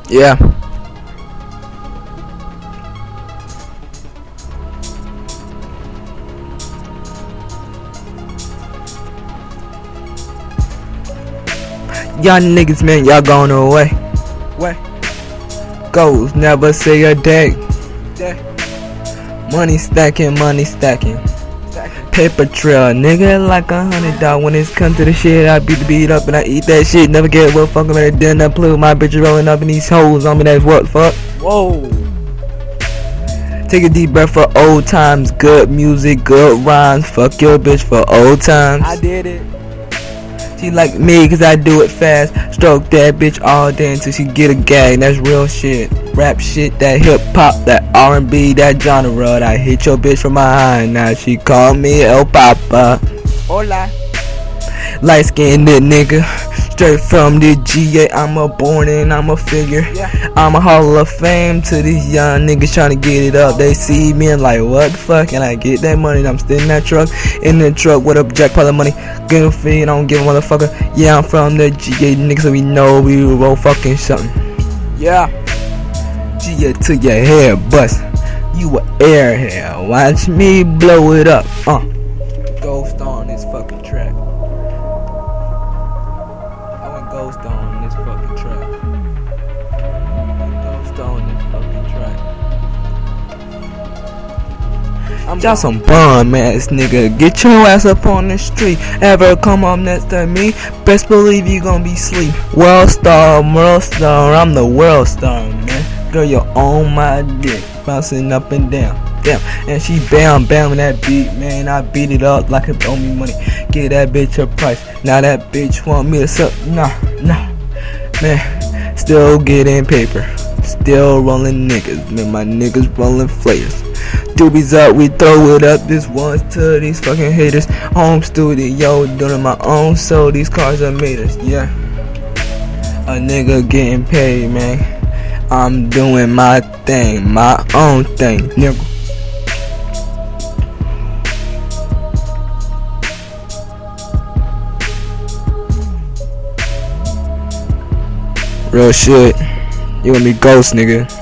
Yeah. Y'all niggas, man, y'all going away. What? Goals, never say a day. Money stacking, money stacking. Paper trail, nigga, like $100 when it's come to the shit. I beat the beat up and I eat that shit. Never get what fucking at dinner. Play with my bitch rolling up in these hoes on me. That's what fuck. Whoa. Take a deep breath for old times. Good music, good rhymes. Fuck your bitch for old times. I did it. She like me cause I do it fast. Stroke that bitch all day until she get a gag. That's real shit. Rap shit, that hip hop, that R&B, that genre. I hit your bitch from behind. Now she call me El Papa. Hola. Light skinned nigga. Straight from the GA. I'm a born and I'm a figure. I'm a Hall of Fame to these young niggas trying to get it up. They see me and like, what the fuck? And I get that money and I'm still in that truck. In the truck with a jackpot of money. Getting free and I don't give a motherfucker. Yeah, I'm from the GA niggas, so we know we roll fucking something. Yeah. GA to your head bust. You a airhead. Watch me blow it up. Ghost on this fucking track. I went ghost on this fucking track. Ghost on this fucking track. Y'all some bum ass nigga. Get your ass up on the street. Ever come up next to me? Best believe you gon' be sleep. World star, I'm the world star, man. Girl, you're on my dick, bouncing up and down. Damn, and she bam in that beat, man. I beat it up like it owe me money. Get that bitch a price. Now that bitch want me to suck. Nah, man. Still getting paper, still rolling niggas. Man, my niggas rolling flavors. Doobies up, we throw it up. This one's to these fucking haters. Home studio, doing my own, so these cars are made us. Yeah, a nigga getting paid, man. I'm doing my thing, my own thing, nigga. Real shit. You and me ghost, nigga.